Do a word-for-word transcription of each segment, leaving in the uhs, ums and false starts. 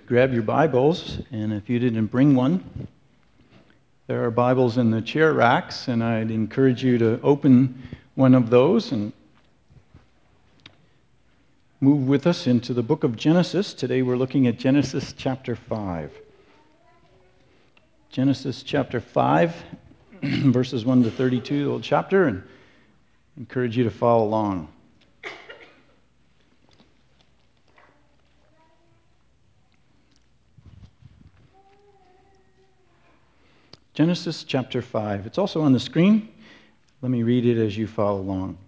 grab your Bibles, and if you didn't bring one, there are Bibles in the chair racks, and I'd encourage you to open one of those and move with us into the book of Genesis. Today we're looking at Genesis chapter five. Genesis chapter five, verses one to thirty-two, the old chapter, and I encourage you to follow along. Genesis chapter five. It's also on the screen. Let me read it as you follow along.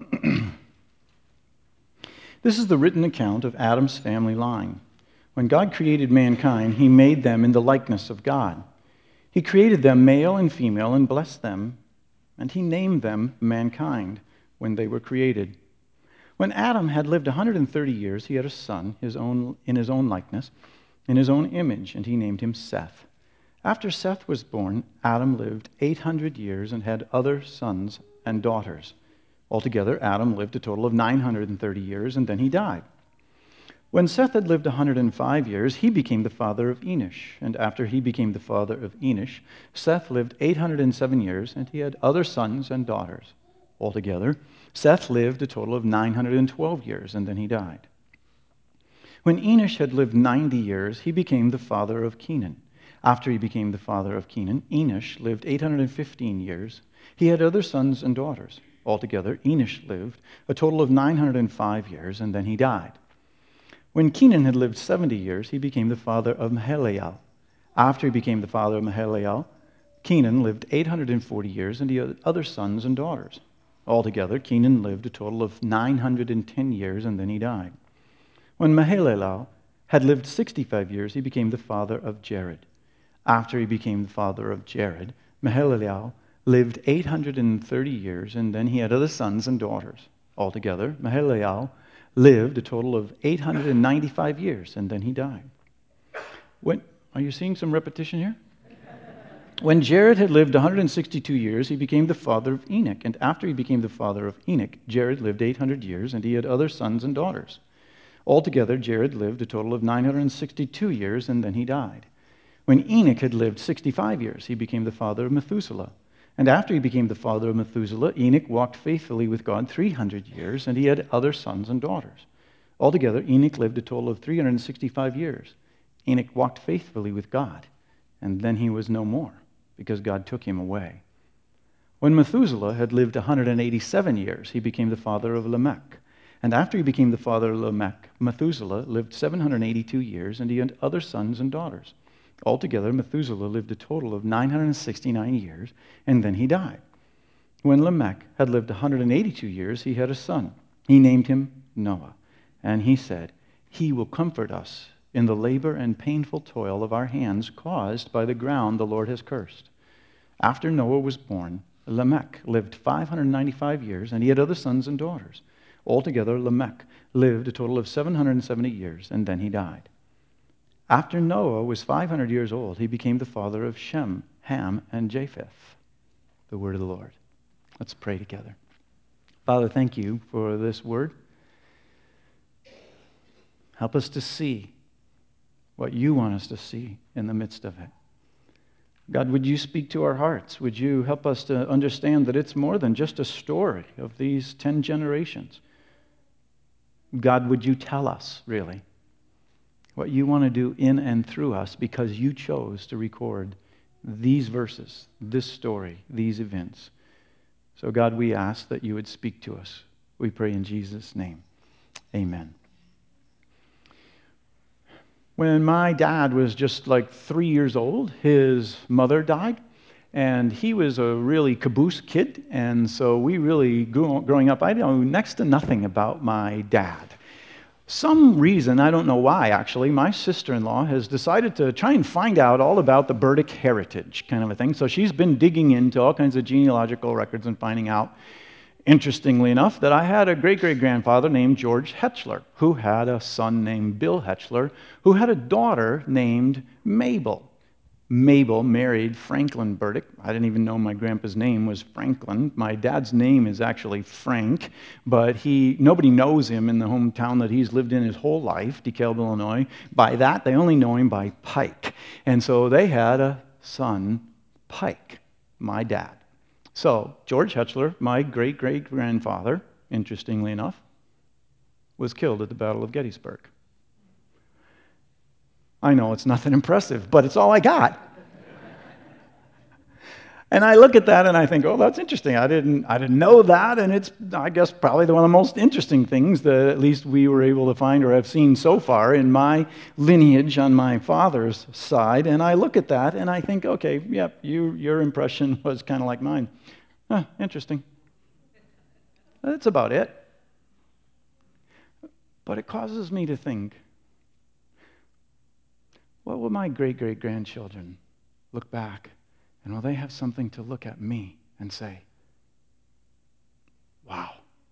This is the written account of Adam's family line. When God created mankind, he made them in the likeness of God. He created them male and female and blessed them, and he named them mankind when they were created. When Adam had lived one hundred thirty years, he had a son his own, in his own likeness, in his own image, and he named him Seth. After Seth was born, Adam lived eight hundred years and had other sons and daughters. Altogether, Adam lived a total of nine hundred thirty years, and then he died. When Seth had lived one hundred five years, he became the father of Enosh. And after he became the father of Enosh, Seth lived eight hundred seven years, and he had other sons and daughters. Altogether, Seth lived a total of nine hundred twelve years, and then he died. When Enosh had lived ninety years, he became the father of Kenan. After he became the father of Kenan, Enosh lived eight hundred fifteen years. He had other sons and daughters. Altogether, Enosh lived a total of nine hundred five years, and then he died. When Kenan had lived seventy years, he became the father of Mahalalel. After he became the father of Mahalalel, Kenan lived eight hundred forty years, and he had other sons and daughters. Altogether, Kenan lived a total of nine hundred ten years, and then he died. When Mahalalel had lived sixty-five years, he became the father of Jared. After he became the father of Jared, Mahalalel lived eight hundred thirty years, and then he had other sons and daughters. Altogether, Mahalalel lived a total of eight hundred ninety-five years, and then he died. When, are you seeing some repetition here? When Jared had lived one hundred sixty-two years, he became the father of Enoch. And after he became the father of Enoch, Jared lived eight hundred years, and he had other sons and daughters. Altogether, Jared lived a total of nine hundred sixty-two years, and then he died. When Enoch had lived sixty-five years, he became the father of Methuselah. And after he became the father of Methuselah, Enoch walked faithfully with God three hundred years, and he had other sons and daughters. Altogether, Enoch lived a total of three hundred sixty-five years. Enoch walked faithfully with God, and then he was no more, because God took him away. When Methuselah had lived one hundred eighty-seven years, he became the father of Lamech. And after he became the father of Lamech, Methuselah lived seven hundred eighty-two years, and he had other sons and daughters. Altogether, Methuselah lived a total of nine hundred sixty-nine years, and then he died. When Lamech had lived one hundred eighty-two years, he had a son. He named him Noah, and he said, "He will comfort us in the labor and painful toil of our hands caused by the ground the Lord has cursed." After Noah was born, Lamech lived five hundred ninety-five years, and he had other sons and daughters. Altogether, Lamech lived a total of seven hundred seventy years, and then he died. After Noah was five hundred years old, he became the father of Shem, Ham, and Japheth. The word of the Lord. Let's pray together. Father, thank you for this word. Help us to see what you want us to see in the midst of it. God, would you speak to our hearts? Would you help us to understand that it's more than just a story of these ten generations? God, would you tell us, really, what you want to do in and through us, because you chose to record these verses, this story, these events. So God, we ask that you would speak to us. We pray in Jesus' name. Amen. When my dad was just like three years old, his mother died, and he was a really caboose kid, and so we really grew, growing up, I know next to nothing about my dad. Some reason, I don't know why actually, my sister-in-law has decided to try and find out all about the Burdick heritage kind of a thing. So she's been digging into all kinds of genealogical records and finding out, interestingly enough, that I had a great-great-grandfather named George Hetchler, who had a son named Bill Hetchler, who had a daughter named Mabel. Mabel married Franklin Burdick. I didn't even know my grandpa's name was Franklin. My dad's name is actually Frank, but he nobody knows him in the hometown that he's lived in his whole life, DeKalb, Illinois. By that, they only know him by Pike. And so they had a son, Pike, my dad. So George Hetchler, my great-great-grandfather, interestingly enough, was killed at the Battle of Gettysburg. I know it's nothing impressive, but it's all I got. And I look at that and I think, oh, that's interesting. I didn't, I didn't know that, and it's, I guess, probably one of the most interesting things that at least we were able to find or have seen so far in my lineage on my father's side. And I look at that and I think, okay, yep, you, your impression was kind of like mine. Huh, interesting. That's about it. But it causes me to think, what will my great-great-grandchildren look back, and will they have something to look at me and say, wow,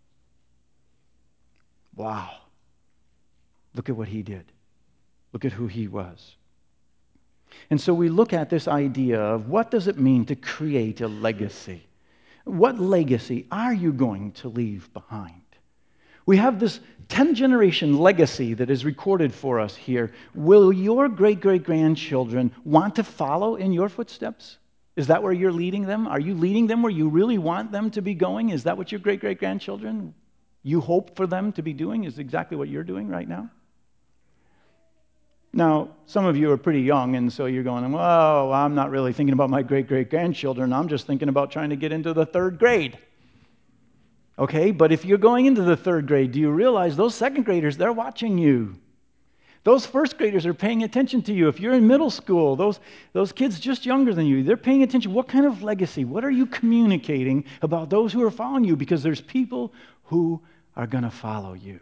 wow, look at what he did. Look at who he was. And so we look at this idea of what does it mean to create a legacy? What legacy are you going to leave behind? We have this ten-generation legacy that is recorded for us here. Will your great-great-grandchildren want to follow in your footsteps? Is that where you're leading them? Are you leading them where you really want them to be going? Is that what your great-great-grandchildren, you hope for them to be doing, is exactly what you're doing right now? Now, some of you are pretty young, and so you're going, well, I'm not really thinking about my great-great-grandchildren. I'm just thinking about trying to get into the third grade. Okay, but if you're going into the third grade, do you realize those second graders, they're watching you. Those first graders are paying attention to you. If you're in middle school, those, those kids just younger than you, they're paying attention. What kind of legacy? What are you communicating about those who are following you? Because there's people who are going to follow you.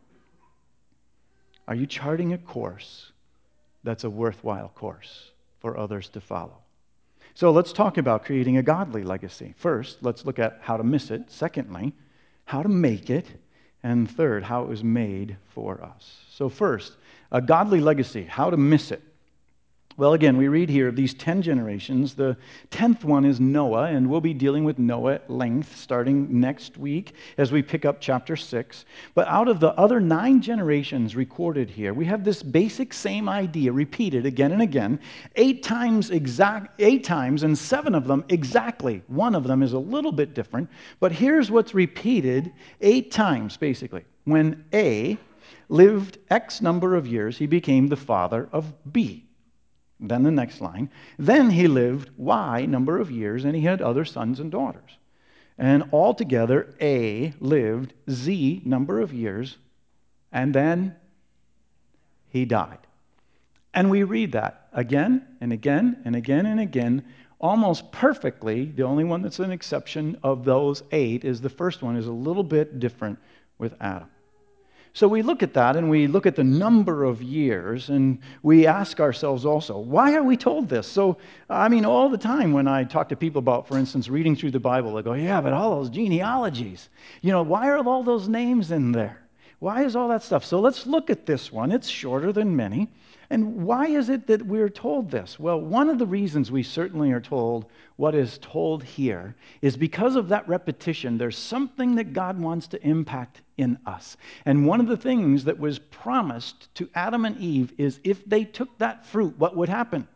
Are you charting a course that's a worthwhile course for others to follow? So let's talk about creating a godly legacy. First, let's look at how to miss it. Secondly, how to make it. And third, how it was made for us. So first, a godly legacy, how to miss it. Well, again, we read here of these ten generations. The tenth one is Noah, and we'll be dealing with Noah at length starting next week as we pick up chapter six. But out of the other nine generations recorded here, we have this basic same idea repeated again and again, eight times exact, eight times, and seven of them exactly. One of them is a little bit different, but here's what's repeated eight times, basically. When A lived X number of years, he became the father of B. Then the next line. Then he lived Y number of years, and he had other sons and daughters. And altogether, A lived Z number of years, and then he died. And we read that again and again and again and again, almost perfectly. The only one that's an exception of those eight is the first one is a little bit different with Adam. So we look at that and we look at the number of years and we ask ourselves also, why are we told this? So, I mean, all the time when I talk to people about, for instance, reading through the Bible, they go, yeah, but all those genealogies, you know, why are all those names in there? Why is all that stuff? So let's look at this one. It's shorter than many. And why is it that we're told this? Well, one of the reasons we certainly are told what is told here is because of that repetition. There's something that God wants to impact in us. And one of the things that was promised to Adam and Eve is if they took that fruit, what would happen?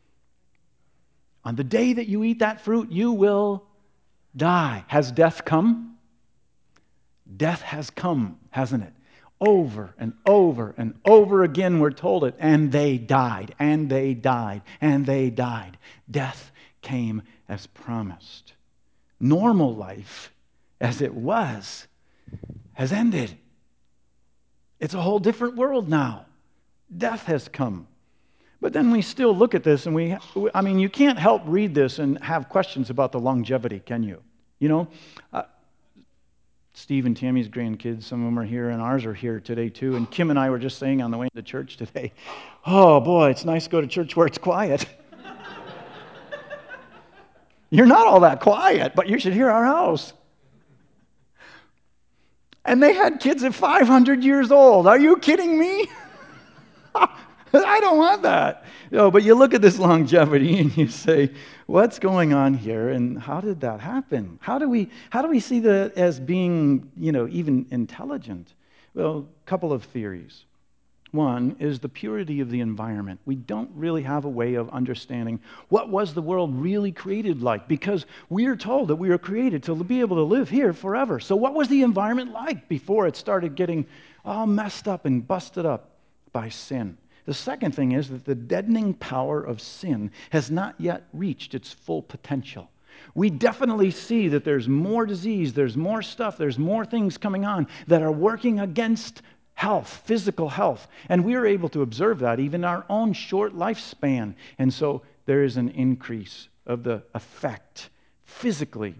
On the day that you eat that fruit, you will die. Has death come? Death has come, hasn't it? Over and over and over again we're told it. And they died, and they died, and they died. Death came as promised. Normal life, as it was, has ended. It's a whole different world now. Death has come. But then we still look at this and we, I mean, you can't help read this and have questions about the longevity, can you? You know, uh, Steve and Tammy's grandkids, some of them are here, and ours are here today too. And Kim and I were just saying on the way to church today, oh boy, it's nice to go to church where it's quiet. You're not all that quiet, but you should hear our house. And they had kids at five hundred years old. Are you kidding me? I don't want that. No, but you look at this longevity and you say, what's going on here and how did that happen? How do we how do we see that as being, you know, even intelligent? Well, a couple of theories. One is the purity of the environment. We don't really have a way of understanding what was the world really created like, because we are told that we were created to be able to live here forever. So what was the environment like before it started getting all messed up and busted up by sin? The second thing is that the deadening power of sin has not yet reached its full potential. We definitely see that there's more disease, there's more stuff, there's more things coming on that are working against health, physical health. And we are able to observe that even in our own short lifespan. And so there is an increase of the effect physically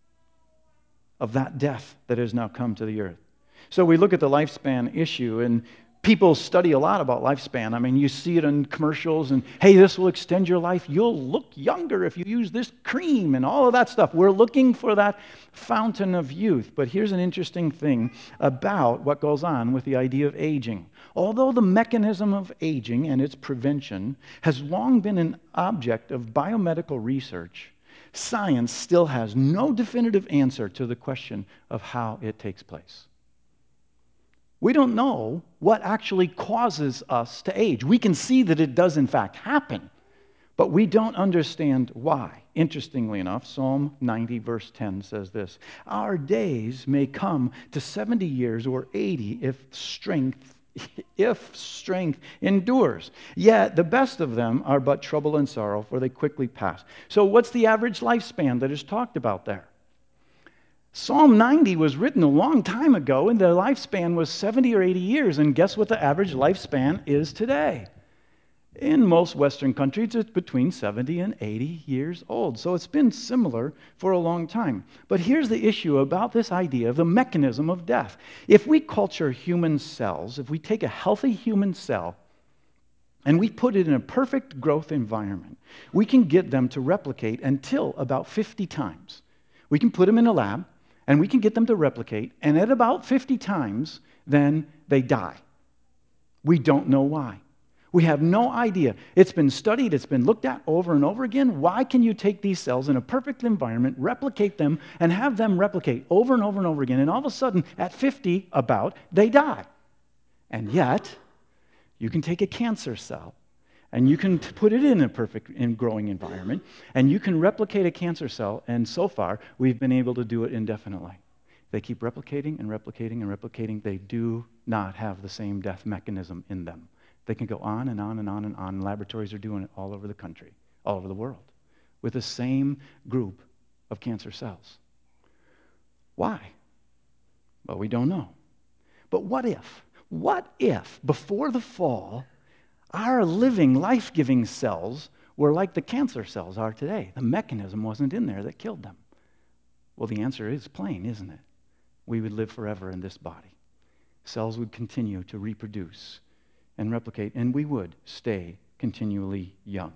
of that death that has now come to the earth. So we look at the lifespan issue, and people study a lot about lifespan. I mean, you see it in commercials, and hey, this will extend your life. You'll look younger if you use this cream and all of that stuff. We're looking for that fountain of youth. But here's an interesting thing about what goes on with the idea of aging. Although the mechanism of aging and its prevention has long been an object of biomedical research, science still has no definitive answer to the question of how it takes place. We don't know what actually causes us to age. We can see that it does in fact happen, but we don't understand why. Interestingly enough, Psalm ninety verse ten says this: "Our days may come to seventy years or eighty if strength if strength endures. Yet the best of them are but trouble and sorrow, for they quickly pass." So what's the average lifespan that is talked about there? Psalm ninety was written a long time ago, and the lifespan was seventy or eighty years. And guess what the average lifespan is today? In most Western countries, it's between seventy and eighty years old. So it's been similar for a long time. But here's the issue about this idea of the mechanism of death. If we culture human cells, if we take a healthy human cell and we put it in a perfect growth environment, we can get them to replicate until about fifty times. We can put them in a lab, and we can get them to replicate, and at about fifty times, then they die. We don't know why. We have no idea. It's been studied, it's been looked at over and over again. Why can you take these cells in a perfect environment, replicate them, and have them replicate over and over and over again, and all of a sudden, at fifty, about, they die? And yet, you can take a cancer cell, and you can put it in a perfect and growing environment, and you can replicate a cancer cell, and so far, we've been able to do it indefinitely. They keep replicating and replicating and replicating. They do not have the same death mechanism in them. They can go on and on and on and on. Laboratories are doing it all over the country, all over the world, with the same group of cancer cells. Why? Well, we don't know. But what if? What if, before the fall, our living, life-giving cells were like the cancer cells are today? The mechanism wasn't in there that killed them. Well, the answer is plain, isn't it? We would live forever in this body. Cells would continue to reproduce and replicate, and we would stay continually young.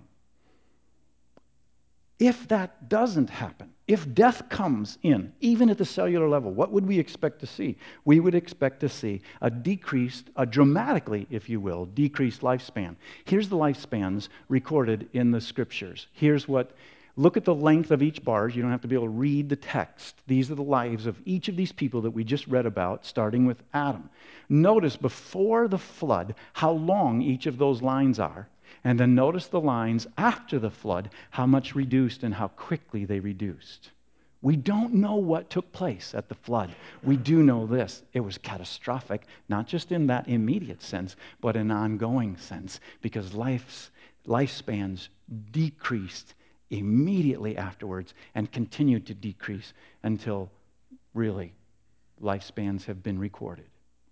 If that doesn't happen, if death comes in, even at the cellular level, what would we expect to see? We would expect to see a decreased, a dramatically, if you will, decreased lifespan. Here's the lifespans recorded in the scriptures. Here's what, look at the length of each bars. You don't have to be able to read the text. These are the lives of each of these people that we just read about, starting with Adam. Notice before the flood how long each of those lines are. And then notice the lines after the flood, how much reduced and how quickly they reduced. We don't know what took place at the flood. We do know this: it was catastrophic, not just in that immediate sense, but in an ongoing sense, because life's, lifespans decreased immediately afterwards and continued to decrease until really lifespans have been recorded.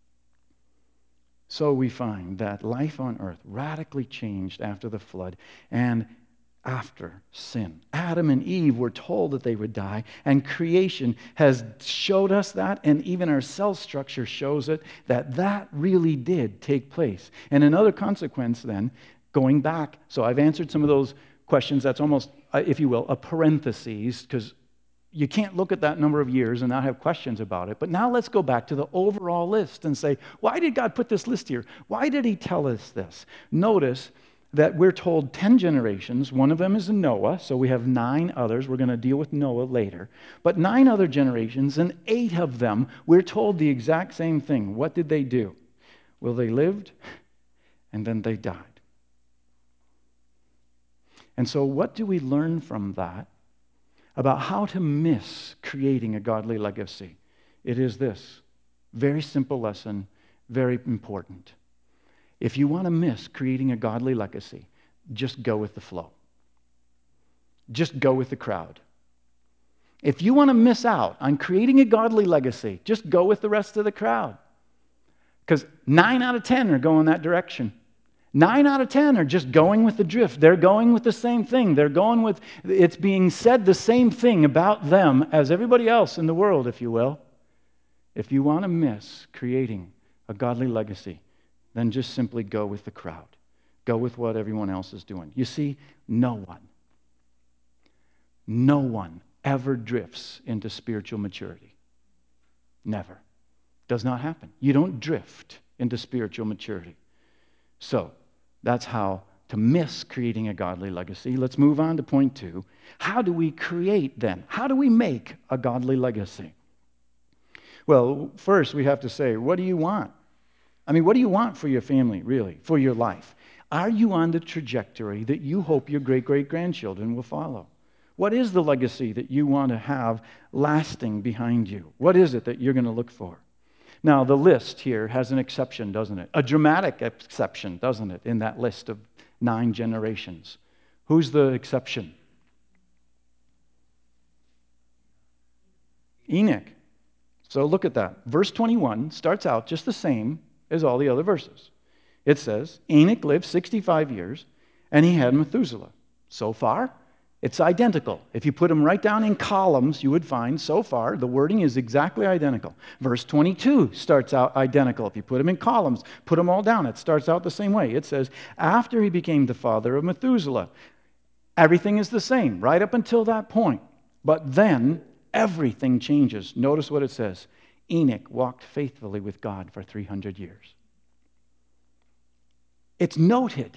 So we find that life on earth radically changed after the flood and after sin. Adam and Eve were told that they would die, and creation has showed us that, and even our cell structure shows it, that that really did take place. And another consequence then, going back, so I've answered some of those questions. That's almost, if you will, a parenthesis, because you can't look at that number of years and not have questions about it. But now let's go back to the overall list and say, why did God put this list here? Why did he tell us this? Notice that we're told ten generations. One of them is Noah, so we have nine others. We're going to deal with Noah later. But nine other generations, and eight of them, we're told the exact same thing. What did they do? Well, they lived, and then they died. And so what do we learn from that about how to miss creating a godly legacy? It is this. Very simple lesson, very important. If you want to miss creating a godly legacy, just go with the flow. Just go with the crowd. If you want to miss out on creating a godly legacy, just go with the rest of the crowd. Because nine out of ten are going that direction. Nine out of ten are just going with the drift. They're going with the same thing. They're going with, it's being said the same thing about them as everybody else in the world, if you will. If you want to miss creating a godly legacy, then just simply go with the crowd. Go with what everyone else is doing. You see, no one, no one ever drifts into spiritual maturity. Never. Does not happen. You don't drift into spiritual maturity. So, that's how to miss creating a godly legacy. Let's move on to point two. How do we create then? How do we make a godly legacy? Well, first we have to say, what do you want? I mean, what do you want for your family, really, for your life? Are you on the trajectory that you hope your great-great-grandchildren will follow? What is the legacy that you want to have lasting behind you? What is it that you're going to look for? Now, the list here has an exception, doesn't it? A dramatic exception, doesn't it, in that list of nine generations. Who's the exception? Enoch. So look at that. Verse twenty-one starts out just the same as all the other verses. It says, Enoch lived sixty-five years, and he had Methuselah. So far, it's identical. If you put them right down in columns, you would find, so far, the wording is exactly identical. Verse twenty-two starts out identical. If you put them in columns, put them all down, it starts out the same way. It says, after he became the father of Methuselah. Everything is the same, right up until that point. But then, everything changes. Notice what it says. Enoch walked faithfully with God for three hundred years. It's noted.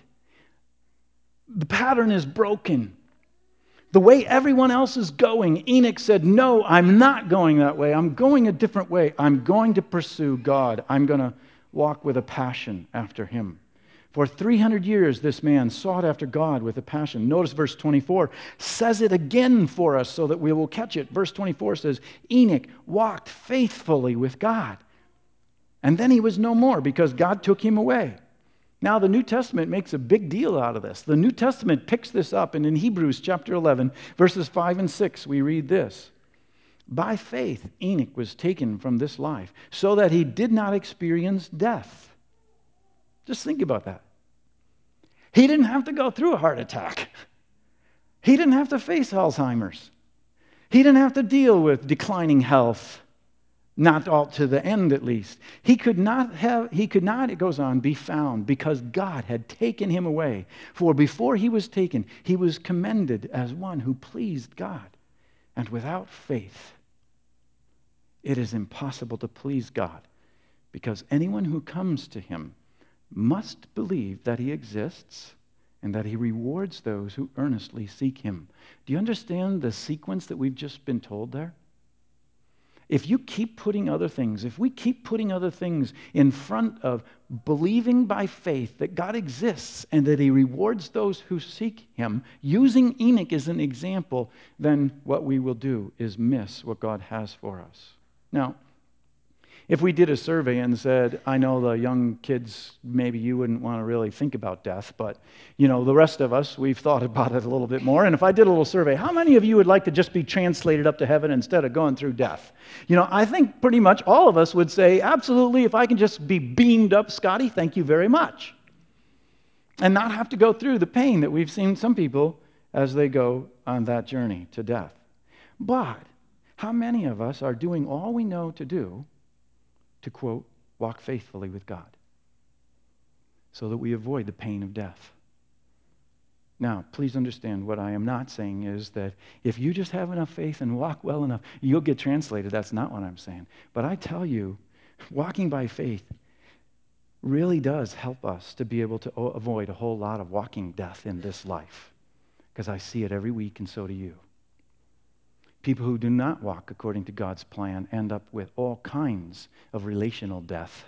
The pattern is broken. The way everyone else is going, Enoch said, no, I'm not going that way. I'm going a different way. I'm going to pursue God. I'm going to walk with a passion after him. For three hundred years, this man sought after God with a passion. Notice verse twenty-four says it again for us so that we will catch it. Verse twenty-four says, Enoch walked faithfully with God. And then he was no more because God took him away. Now, the New Testament makes a big deal out of this. The New Testament picks this up, and in Hebrews chapter eleven, verses five and six, we read this. By faith, Enoch was taken from this life so that he did not experience death. Just think about that. He didn't have to go through a heart attack. He didn't have to face Alzheimer's. He didn't have to deal with declining health. Not all to the end, at least. He could not have, he could not, it goes on, be found because God had taken him away. For before he was taken, he was commended as one who pleased God. And without faith, it is impossible to please God because anyone who comes to him must believe that he exists and that he rewards those who earnestly seek him. Do you understand the sequence that we've just been told there? If you keep putting other things, if we keep putting other things in front of believing by faith that God exists and that he rewards those who seek him, using Enoch as an example, then what we will do is miss what God has for us. Now, if we did a survey and said, I know the young kids, maybe you wouldn't want to really think about death, but, you know, the rest of us, we've thought about it a little bit more. And if I did a little survey, how many of you would like to just be translated up to heaven instead of going through death? You know, I think pretty much all of us would say, absolutely, if I can just be beamed up, Scotty, thank you very much. And not have to go through the pain that we've seen some people as they go on that journey to death. But how many of us are doing all we know to do to, quote, walk faithfully with God so that we avoid the pain of death? Now, please understand what I am not saying is that if you just have enough faith and walk well enough, you'll get translated. That's not what I'm saying. But I tell you, walking by faith really does help us to be able to avoid a whole lot of walking death in this life, because I see it every week, and so do you. People who do not walk according to God's plan end up with all kinds of relational death.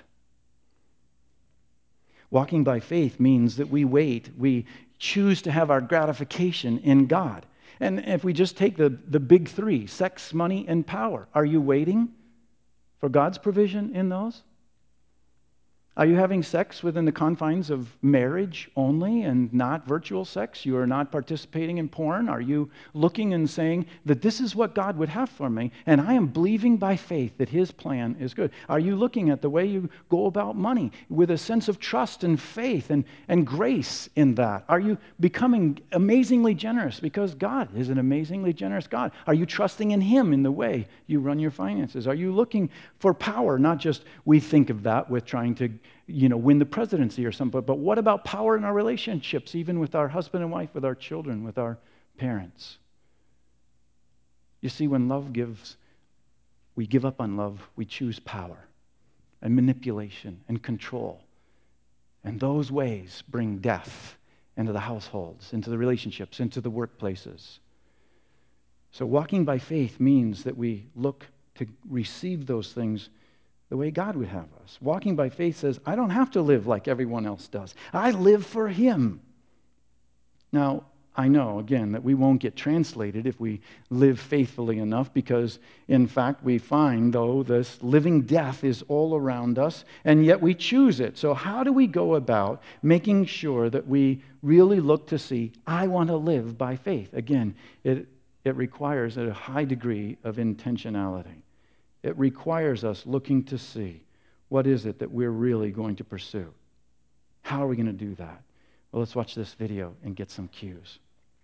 Walking by faith means that we wait, we choose to have our gratification in God. And if we just take the, the big three, sex, money, and power, are you waiting for God's provision in those? Are you having sex within the confines of marriage only and not virtual sex? You are not participating in porn? Are you looking and saying that this is what God would have for me, and I am believing by faith that His plan is good? Are you looking at the way you go about money with a sense of trust and faith and, and grace in that? Are you becoming amazingly generous because God is an amazingly generous God? Are you trusting in Him in the way you run your finances? Are you looking for power? Not just we think of that with trying to you know, win the presidency or something. But what about power in our relationships, even with our husband and wife, with our children, with our parents? You see, when love gives, we give up on love, we choose power and manipulation and control. And those ways bring death into the households, into the relationships, into the workplaces. So walking by faith means that we look to receive those things the way God would have us. Walking by faith says, I don't have to live like everyone else does. I live for Him. Now, I know, again, that we won't get translated if we live faithfully enough, because, in fact, we find, though, this living death is all around us, and yet we choose it. So how do we go about making sure that we really look to see, I want to live by faith? Again, it, it requires a high degree of intentionality. It requires us looking to see, what is it that we're really going to pursue? How are we going to do that? Well, let's watch this video and get some cues.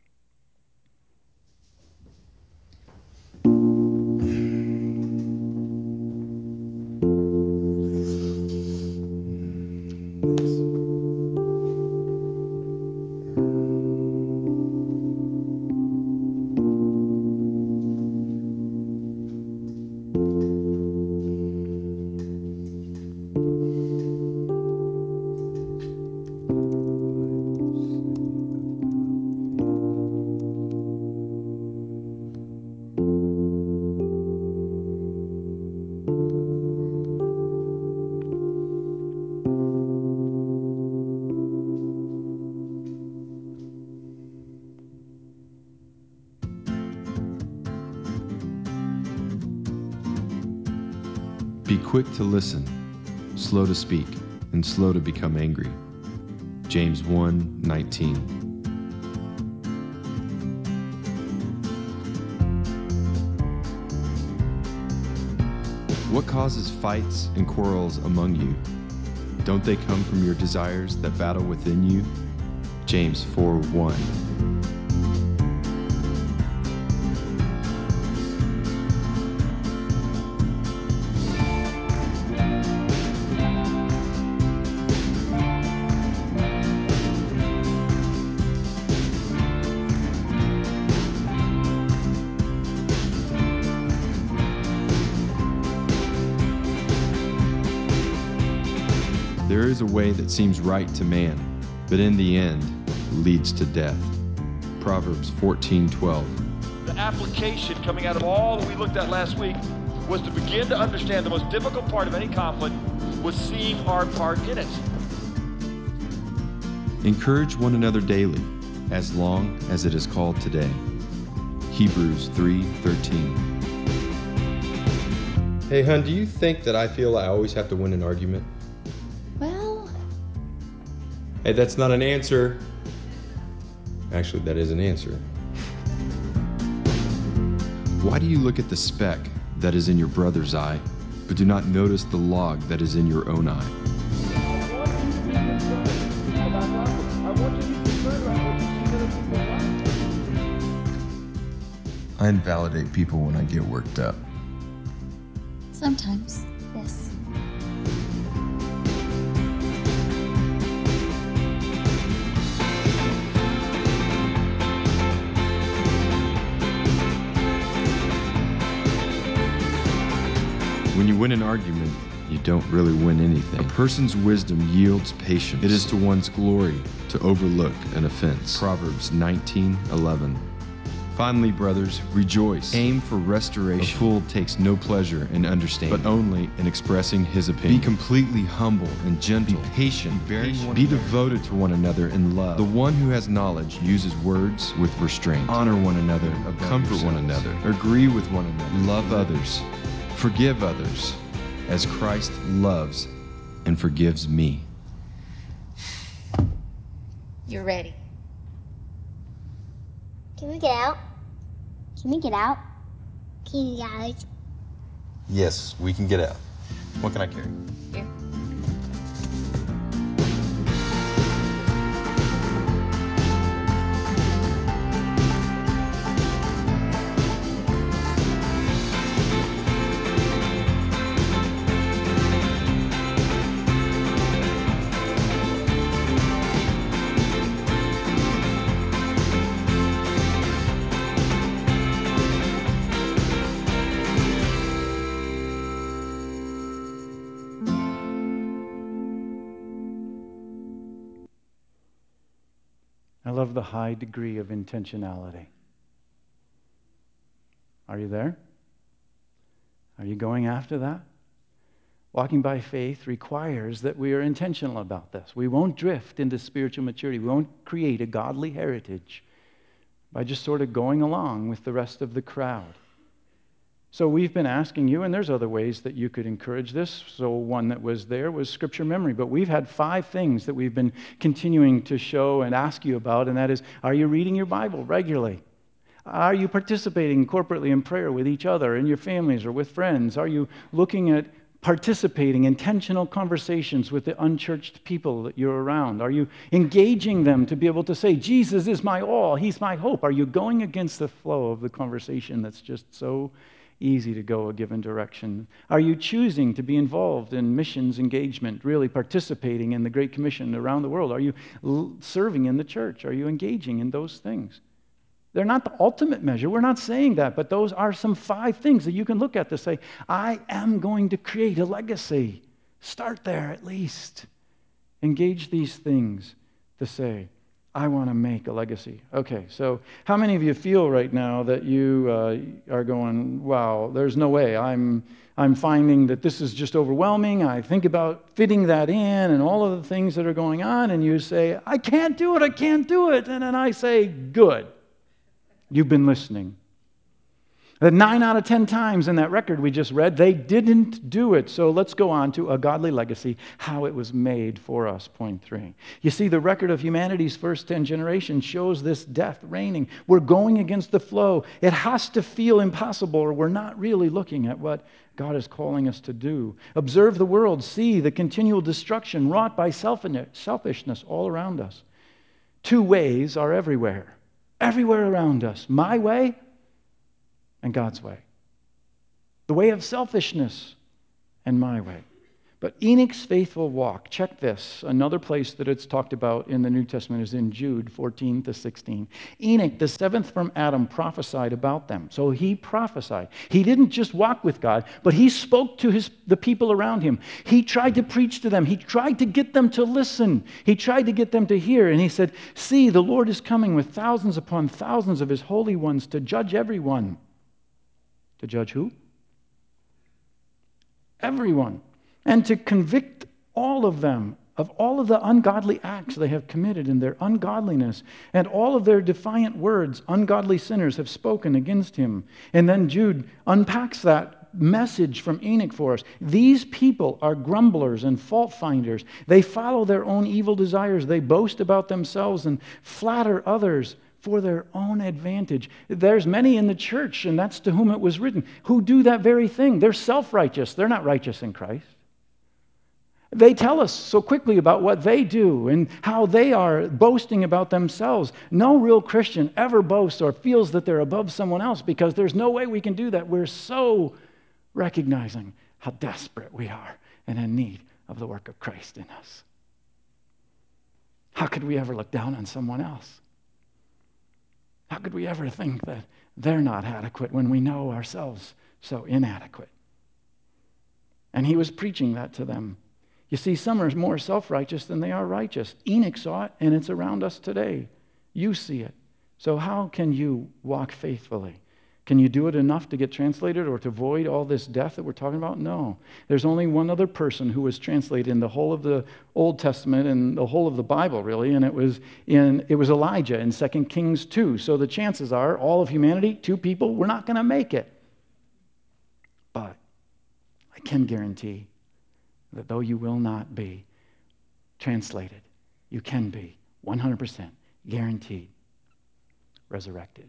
Be quick to listen, slow to speak, and slow to become angry. James one nineteen. What causes fights and quarrels among you? Don't they come from your desires that battle within you? James four one. There is a way that seems right to man, but in the end leads to death. Proverbs fourteen twelve. The application coming out of all that we looked at last week was to begin to understand the most difficult part of any conflict was seeing our part in it. Encourage one another daily, as long as it is called today. Hebrews three thirteen. Hey, hun, do you think that I feel I always have to win an argument? Well... Hey, that's not an answer. Actually, that is an answer. Why do you look at the speck that is in your brother's eye, but do not notice the log that is in your own eye? I invalidate people when I get worked up. Sometimes, yes. win an argument, you don't really win anything. A person's wisdom yields patience. It is to one's glory to overlook an offense. Proverbs nineteen eleven. Finally, brothers, rejoice. Aim for restoration. A fool takes no pleasure in understanding, but only in expressing his opinion. Be completely humble and gentle. Be patient. Be, bearing one Be devoted to one another in love. The one who has knowledge uses words with restraint. Honor one another. Comfort one another. Agree with one another. Love others. Forgive others, as Christ loves and forgives me. You're ready. Can we get out? Can we get out? Can you guys? Yes, we can get out. What can I carry? Here. I love the high degree of intentionality. Are you there? Are you going after that? Walking by faith requires that we are intentional about this. We won't drift into spiritual maturity. We won't create a godly heritage by just sort of going along with the rest of the crowd. So we've been asking you, and there's other ways that you could encourage this. So one that was there was scripture memory. But we've had five things that we've been continuing to show and ask you about, and that is, are you reading your Bible regularly? Are you participating corporately in prayer with each other, in your families, or with friends? Are you looking at participating, intentional conversations with the unchurched people that you're around? Are you engaging them to be able to say, Jesus is my all, He's my hope? Are you going against the flow of the conversation that's just so easy to go a given direction? Are you choosing to be involved in missions engagement, really participating in the Great Commission around the world? Are you l- serving in the church? Are you engaging in those things? They're not the ultimate measure. We're not saying that, but those are some five things that you can look at to say, I am going to create a legacy. Start there at least. Engage these things to say, I want to make a legacy. Okay, so how many of you feel right now that you uh, are going, wow, there's no way. I'm I'm finding that this is just overwhelming. I think about fitting that in and all of the things that are going on, and you say, I can't do it, I can't do it. And then I say, good. You've been listening. That nine out of ten times in that record we just read, they didn't do it. So let's go on to a godly legacy, how it was made for us, point three. You see, the record of humanity's first ten generations shows this death reigning. We're going against the flow. It has to feel impossible, or we're not really looking at what God is calling us to do. Observe the world, see the continual destruction wrought by selfishness all around us. Two ways are everywhere. Everywhere around us. My way and God's way. The way of selfishness and my way. But Enoch's faithful walk, check this. Another place that it's talked about in the New Testament is in Jude fourteen to sixteen. Enoch, the seventh from Adam, prophesied about them. So he prophesied. He didn't just walk with God, but he spoke to his the people around him. He tried to preach to them. He tried to get them to listen. He tried to get them to hear. And he said, see, the Lord is coming with thousands upon thousands of his holy ones to judge everyone. To judge who? Everyone. And to convict all of them of all of the ungodly acts they have committed in their ungodliness, and all of their defiant words ungodly sinners have spoken against him. And then Jude unpacks that message from Enoch for us. These people are grumblers and fault finders. They follow their own evil desires. They boast about themselves and flatter others for their own advantage. There's many in the church, and that's to whom it was written, who do that very thing. They're self-righteous. They're not righteous in Christ. They tell us so quickly about what they do and how they are boasting about themselves. No real Christian ever boasts or feels that they're above someone else, because there's no way we can do that. We're so recognizing how desperate we are and in need of the work of Christ in us. How could we ever look down on someone else? How could we ever think that they're not adequate when we know ourselves so inadequate? And he was preaching that to them. You see, some are more self-righteous than they are righteous. Enoch saw it, and it's around us today. You see it. So how can you walk faithfully? Can you do it enough to get translated or to avoid all this death that we're talking about? No. There's only one other person who was translated in the whole of the Old Testament and the whole of the Bible, really, and it was in it was Elijah in Second Kings two. So the chances are, all of humanity, two people, we're not going to make it. But I can guarantee that though you will not be translated, you can be one hundred percent guaranteed resurrected.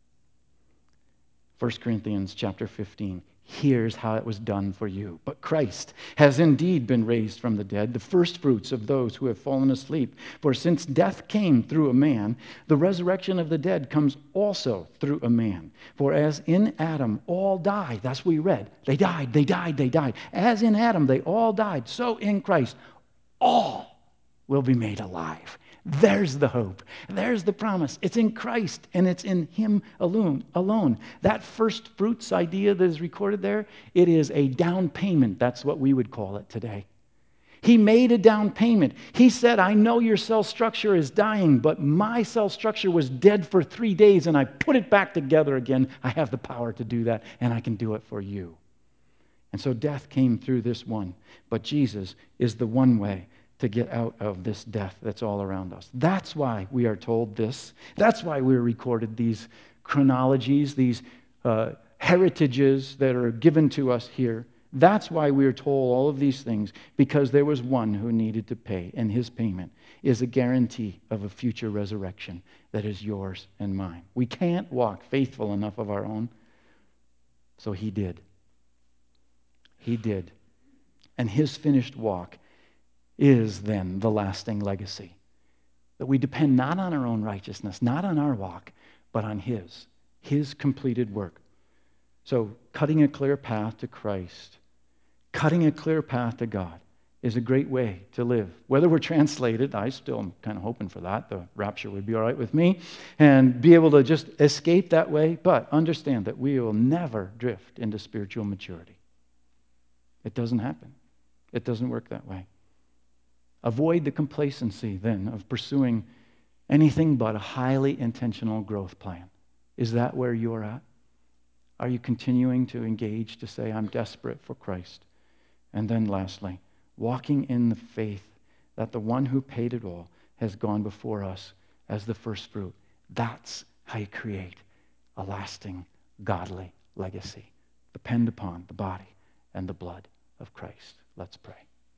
First Corinthians chapter fifteen. Here's how it was done for you. But Christ has indeed been raised from the dead, the firstfruits of those who have fallen asleep. For since death came through a man, the resurrection of the dead comes also through a man. For as in Adam all died, that's what we read. They died, they died, they died. As in Adam they all died, so in Christ all will be made alive. There's the hope. There's the promise. It's in Christ, and it's in Him alone. Alone. That first fruits idea that is recorded there, it is a down payment. That's what we would call it today. He made a down payment. He said, I know your cell structure is dying, but my cell structure was dead for three days, and I put it back together again. I have the power to do that, and I can do it for you. And so death came through this one, but Jesus is the one way to get out of this death that's all around us. That's why we are told this. That's why we're recorded these chronologies, these uh, heritages that are given to us here. That's why we are told all of these things, because there was one who needed to pay, and his payment is a guarantee of a future resurrection that is yours and mine. We can't walk faithful enough of our own, so he did. He did. And his finished walk is then the lasting legacy. That we depend not on our own righteousness, not on our walk, but on His, His completed work. So cutting a clear path to Christ, cutting a clear path to God is a great way to live. Whether we're translated, I still am kind of hoping for that. The rapture would be all right with me, and be able to just escape that way, but understand that we will never drift into spiritual maturity. It doesn't happen. It doesn't work that way. Avoid the complacency, then, of pursuing anything but a highly intentional growth plan. Is that where you're at? Are you continuing to engage to say, I'm desperate for Christ? And then lastly, walking in the faith that the one who paid it all has gone before us as the first fruit. That's how you create a lasting, godly legacy. Depend upon the body and the blood of Christ. Let's pray.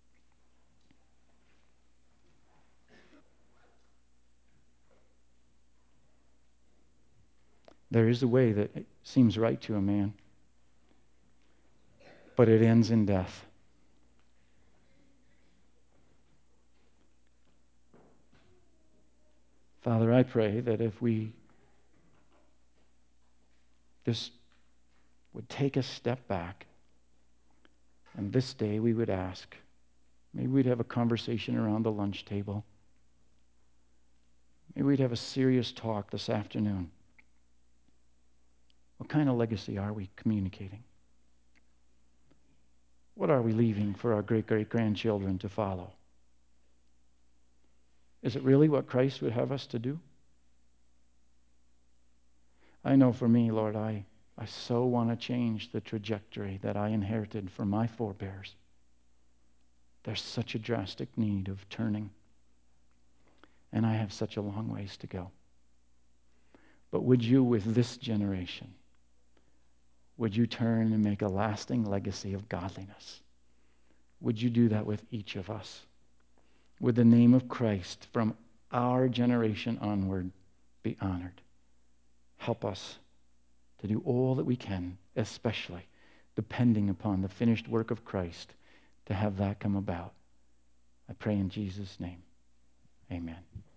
There is a way that seems right to a man, but it ends in death. Father, I pray that if we just would take a step back, and this day we would ask, maybe we'd have a conversation around the lunch table. Maybe we'd have a serious talk this afternoon. What kind of legacy are we communicating? What are we leaving for our great-great-grandchildren to follow? Is it really what Christ would have us to do? I know for me, Lord, I, I so want to change the trajectory that I inherited from my forebears. There's such a drastic need of turning, and I have such a long ways to go. But would you, with this generation, would you turn and make a lasting legacy of godliness? Would you do that with each of us? Would the name of Christ from our generation onward be honored? Help us to do all that we can, especially depending upon the finished work of Christ, to have that come about. I pray in Jesus' name. Amen.